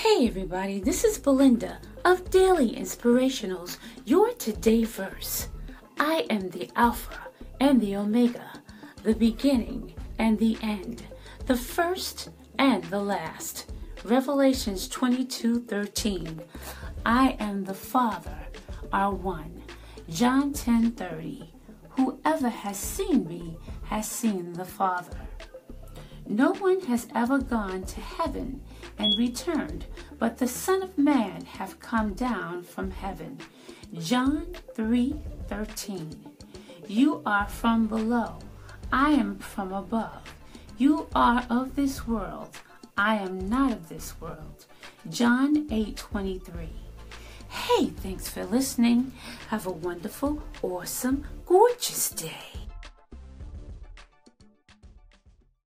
Hey everybody, this is Belinda of Daily Inspirationals, your Today Verse. I am the Alpha and the Omega, the beginning and the end, the first and the last. Revelations 22:13. I am the Father, are one. John 10:30. Whoever has seen me has seen the Father. No one has ever gone to heaven and returned, but the Son of Man have come down from heaven. John 3:13. You are from below, I am from above. You are of this world, I am not of this world. John 8:23. Hey, thanks for listening. Have a wonderful, awesome, gorgeous day.